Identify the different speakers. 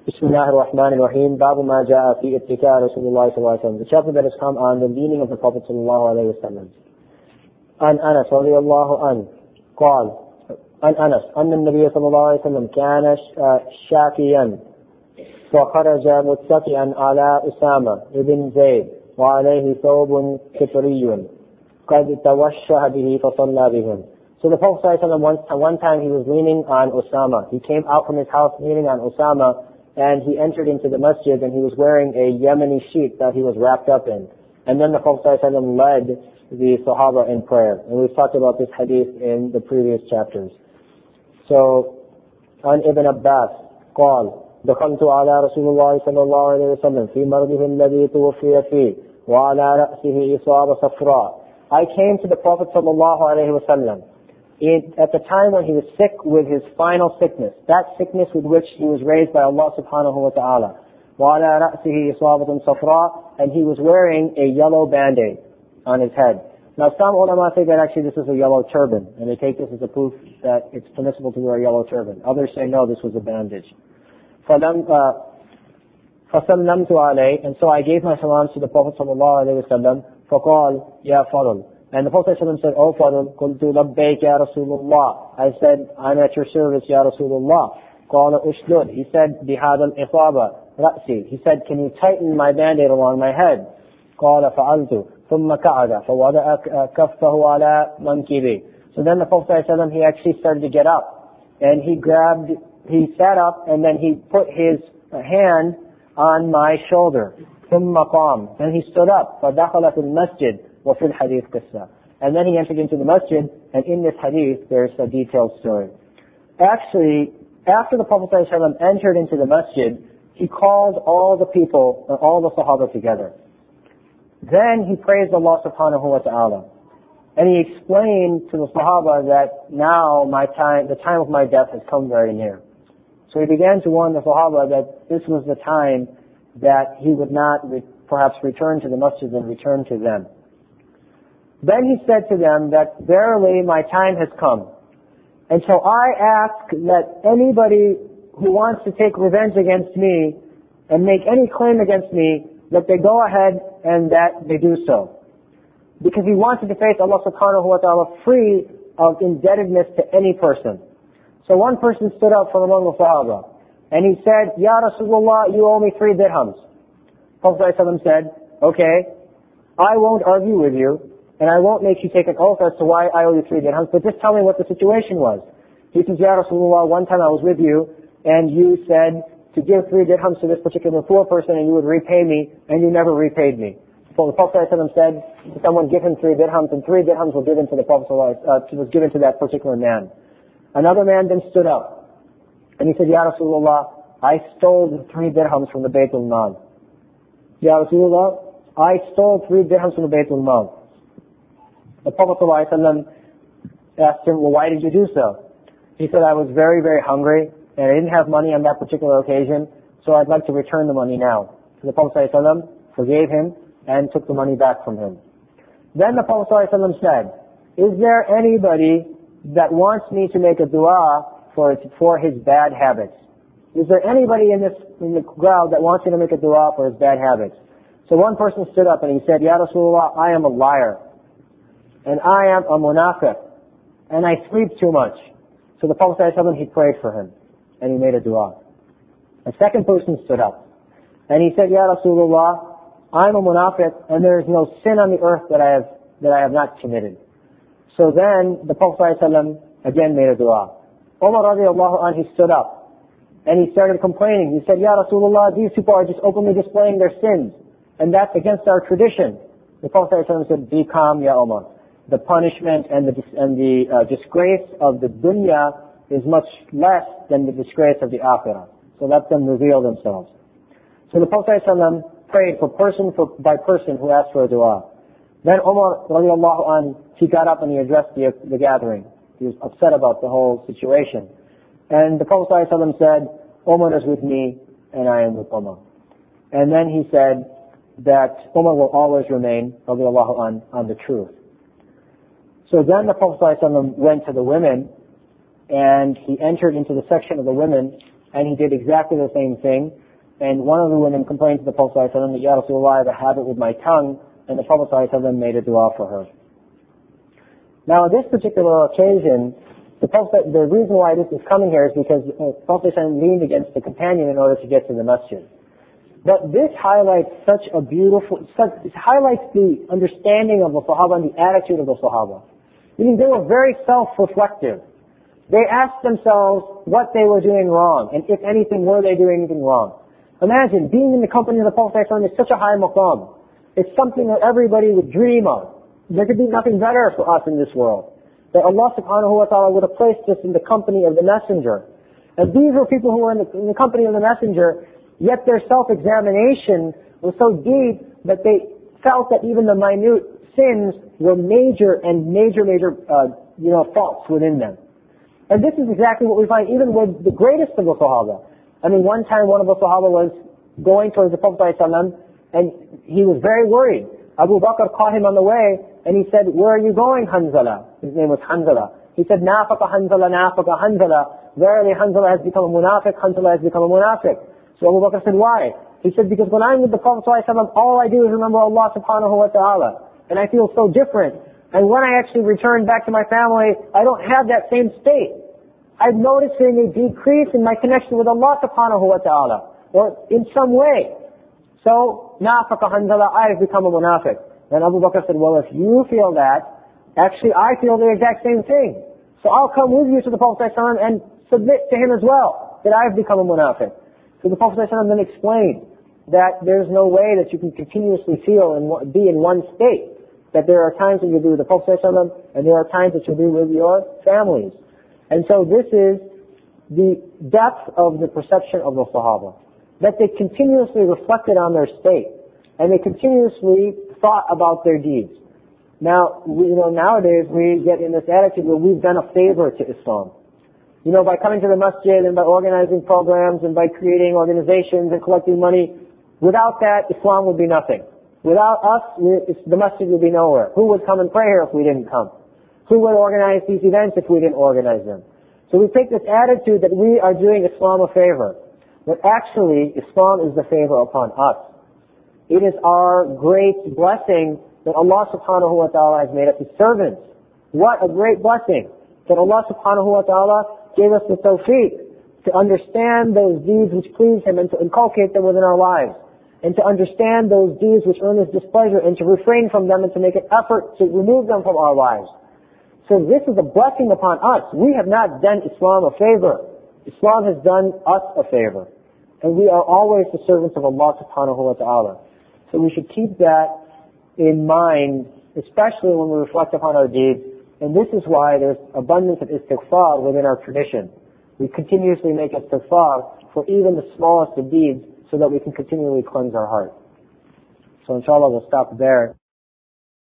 Speaker 1: Bismillah ar-Rahman ar-Rahim. Babu ma ja'a fi ittika Rasulullah sallallahu alaihi wasallam. The chapter that has come on the leaning of the Prophet sallallahu alaihi wasallam. An Anas radiyallahu anhu قال عن أنس أن النبي صلى الله عليه وسلم كان شاكيا فخرج متكئا على أسامة بن زيد وعليه ثوب كفري قد توشه به فصلى بهم. So the Prophet ﷺ one time he was leaning on Osama. He came out from his house leaning on Osama, and he entered into the masjid, and he was wearing a Yemeni sheet that he was wrapped up in. And then the Prophet ﷺ led the Sahaba in prayer. And we've talked about this hadith in the previous chapters. So, عن ابن عباس قال دخلت على رسول الله صلى الله عليه وسلم في مرضه الذي توفي فيه وعلى رأسه إصابة صفراء. I came to the Prophet sallallahu alaihi wasallam at the time when he was sick with his final sickness, that sickness with which he was raised by Allah subhanahu wa ta'ala. وعلى رأسه إصابة صفراء, and he was wearing a yellow band-aid on his head. Now some ulama say that actually this is a yellow turban, and they take this as a proof that it's permissible to wear a yellow turban. Others say no, this was a bandage. فَسَلَّمْتُ عَلَيْهِ, and so I gave my salams to the Prophet sallallahu alayhi wa sallam. فَقَالْ يَا فَضْلُ, and the Prophet sallallahu said, "O Fadl, قُلْتُ لَبَّيْكَ يَا رَسُولُ اللَّهِ, I said, I'm at your service, Ya Rasulullah. قَالَ أُشْدُدْ, he said, بِهَذَا الْإِصَابَةِ رَأْسِي, he said, can you tighten my band-aid along my head? قَالَ فَعَلْتُ ثُمَّ كَعَدَ فَوَضَعَ كَفَّهُ عَلَى مَنْكِبِي. So then the Prophet sallallahu he actually started to get up, and he sat up, and then he put his hand on my shoulder. ثُمَّ قَامَ, then he stood up. فَدَخَلَ فِي الْمَسْجِدِ وَفِي الْحَدِيثِ قِصَّةٌ, and then he entered into the masjid, and in this hadith there's a detailed story. Actually, after the Prophet ﷺ entered into the masjid, he called all the people, all the Sahaba together. Then he praised Allah subhanahu wa ta'ala, and he explained to the Sahaba that now the time of my death has come very near. So he began to warn the Sahaba that this was the time that he would not perhaps return to the masjid and return to them. Then he said to them that verily my time has come. And so I ask that anybody who wants to take revenge against me and make any claim against me, that they go ahead and that they do so. Because he wanted to face Allah subhanahu wa ta'ala free of indebtedness to any person. So one person stood up from among the Sahaba, and he said, Ya Rasulullah, you owe me 3 dirhams. Prophet ﷺ said, okay, I won't argue with you, and I won't make you take an oath as to why I owe you 3 dirhams, but just tell me what the situation was. He says, Ya Rasulullah, one time I was with you, and you said to give 3 dirhams to this particular poor person, and you would repay me, and you never repaid me. So the Prophet ﷺ said, someone give him 3 dirhams, and 3 dirhams were given to the Prophet was given to that particular man. Another man then stood up, and he said, Ya Rasulullah, I stole the 3 dirhams from the Baytul Mal. Ya Rasulullah, I stole 3 dirhams from the Baytul Mal. The Prophet ﷺ asked him, well, why did you do so? He said, I was very, very hungry, and I didn't have money on that particular occasion, so I'd like to return the money now. So the Prophet ﷺ forgave him and took the money back from him. Then the Prophet ﷺ said, is there anybody that wants me to make a dua for his bad habits? Is there anybody in the crowd that wants me to make a dua for his bad habits? So one person stood up and he said, Ya Rasulullah, I am a liar, and I am a munafiq, and I sleep too much. So the Prophet ﷺ, he prayed for him, and he made a dua. A second person stood up, and he said, Ya Rasulullah, I'm a munafiq, and there is no sin on the earth that I have not committed. So then the Prophet ﷺ again made a dua. Umar radiallahu anhu, he stood up, and he started complaining. He said, Ya Rasulullah, these people are just openly displaying their sins, and that's against our tradition. The Prophet ﷺ said, be calm, Ya Umar. The punishment and the disgrace of the dunya is much less than the disgrace of the akhirah. So let them reveal themselves. So the Prophet ﷺ prayed by person who asked for a dua. Then Umar radiallahu anhu, he got up and he addressed the gathering. He was upset about the whole situation. And the Prophet ﷺ said, Umar is with me and I am with Umar. And then he said that Umar will always remain radiallahu anhu on the truth. So then the Prophet ﷺ went to the women, and he entered into the section of the women and he did exactly the same thing. And one of the women complained to the Prophet ﷺ that, Ya Rasulullah, I have a habit with my tongue, and the Prophet ﷺ made a dua for her. Now, on this particular occasion, the reason why this is coming here is because the Prophet ﷺ leaned against the companion in order to get to the masjid. But this highlights it highlights the understanding of the Sahaba and the attitude of the Sahaba. Meaning they were very self-reflective. They asked themselves what they were doing wrong, and if anything, were they doing anything wrong. Imagine, being in the company of the Prophet ﷺ is such a high maqam. It's something that everybody would dream of. There could be nothing better for us in this world. That Allah subhanahu wa ta'ala would have placed us in the company of the Messenger. And these were people who were in the company of the Messenger, yet their self-examination was so deep that they felt that even the minute sins were major faults within them. And this is exactly what we find even with the greatest of the Sahaba. I mean, one time one of the Sahaba was going towards the Prophet ﷺ, and he was very worried. Abu Bakr caught him on the way, and he said, where are you going, Hanzala? His name was Hanzala. He said, Nafaqa Hanzala, Nafaqa Hanzala. Verily Hanzala has become a munafiq, Hanzala has become a munafiq. So Abu Bakr said, why? He said, because when I'm with the Prophet ﷺ, all I do is remember Allah subhanahu wa ta'ala. And I feel so different. And when I actually return back to my family, I don't have that same state. I'm noticing a decrease in my connection with Allah subhanahu wa ta'ala, or in some way. So, nafaqa Hanzala, I have become a munafiq. And Abu Bakr said, well, if you feel that, actually I feel the exact same thing. So I'll come with you to the Prophet ﷺ and submit to him as well, that I have become a munafiq. So the Prophet ﷺ then explained that there's no way that you can continuously feel and be in one state. That there are times that you'll be with the Prophet ﷺ, and there are times that you'll be with your families. And so this is the depth of the perception of the Sahaba. That they continuously reflected on their state. And they continuously thought about their deeds. Now, nowadays we get in this attitude where we've done a favor to Islam. By coming to the masjid and by organizing programs and by creating organizations and collecting money. Without that, Islam would be nothing. Without us, the masjid would be nowhere. Who would come and pray here if we didn't come? Who would organize these events if we didn't organize them? So we take this attitude that we are doing Islam a favor. But actually, Islam is the favor upon us. It is our great blessing that Allah subhanahu wa ta'ala has made us his servants. What a great blessing that Allah subhanahu wa ta'ala gave us the tawfiq to understand those deeds which please Him and to inculcate them within our lives. And to understand those deeds which earn His displeasure and to refrain from them and to make an effort to remove them from our lives. So this is a blessing upon us. We have not done Islam a favor. Islam has done us a favor. And we are always the servants of Allah subhanahu wa ta'ala. So we should keep that in mind, especially when we reflect upon our deeds. And this is why there's abundance of istighfar within our tradition. We continuously make istighfar for even the smallest of deeds so that we can continually cleanse our heart. So inshallah we'll stop there.